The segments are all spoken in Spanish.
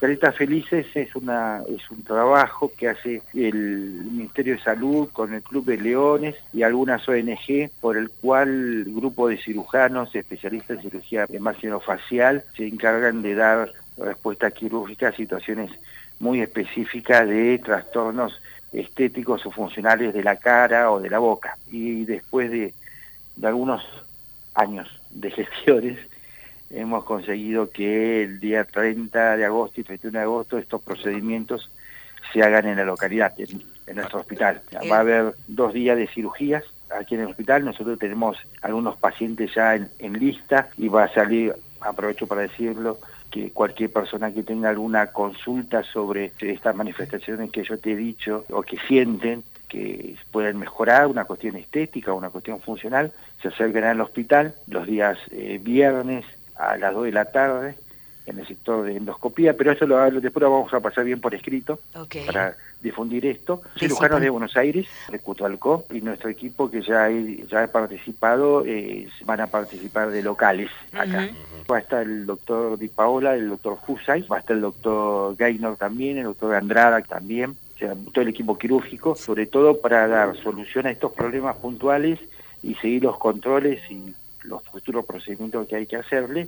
Caritas Felices es un trabajo que hace el Ministerio de Salud con el Club de Leones y algunas ONG, por el cual el grupo de cirujanos especialistas en cirugía maxilofacial se encargan de dar respuesta quirúrgica a situaciones muy específicas de trastornos estéticos o funcionales de la cara o de la boca. Y después de algunos años de gestiones, hemos conseguido que el día 30 de agosto y 31 de agosto estos procedimientos se hagan en la localidad, en nuestro hospital. Va a haber 2 días de cirugías aquí en el hospital. Nosotros tenemos algunos pacientes ya en lista y va a salir, aprovecho para decirlo, que cualquier persona que tenga alguna consulta sobre estas manifestaciones que yo te he dicho o que sienten que pueden mejorar, una cuestión estética o una cuestión funcional, se acercan al hospital los días viernes a las 2 de la tarde en el sector de endoscopía, pero esto después lo vamos a pasar bien por escrito para difundir esto. Cirujanos de Buenos Aires, de Cutralcó, y nuestro equipo que ya ha participado, van a participar de locales acá. Va a estar el doctor Di Paola, el doctor Husay, va a estar el doctor Gaynor también, el doctor Andrada también, o sea, todo el equipo quirúrgico, sobre todo para dar solución a estos problemas puntuales y seguir los controles y los futuros procedimientos que hay que hacerle,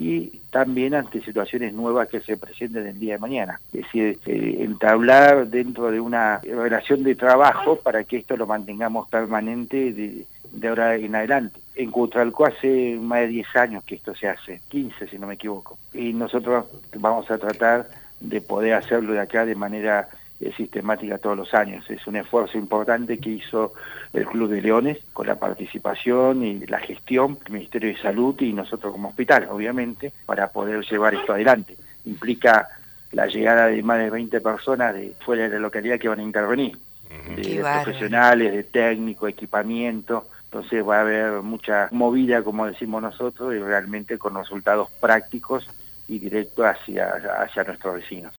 y también ante situaciones nuevas que se presenten el día de mañana. Es decir, entablar dentro de una relación de trabajo para que esto lo mantengamos permanente de ahora en adelante. En Cutralcó hace más de 10 años que esto se hace, 15 si no me equivoco, y nosotros vamos a tratar de poder hacerlo de acá de manera sistemática todos los años. Es un esfuerzo importante que hizo el Club de Leones con la participación y la gestión del Ministerio de Salud y nosotros como hospital, obviamente, para poder llevar esto adelante. Implica la llegada de más de 20 personas de fuera de la localidad que van a intervenir, de profesionales, de técnicos, equipamiento. Entonces va a haber mucha movida, como decimos nosotros, y realmente con resultados prácticos y directos hacia nuestros vecinos.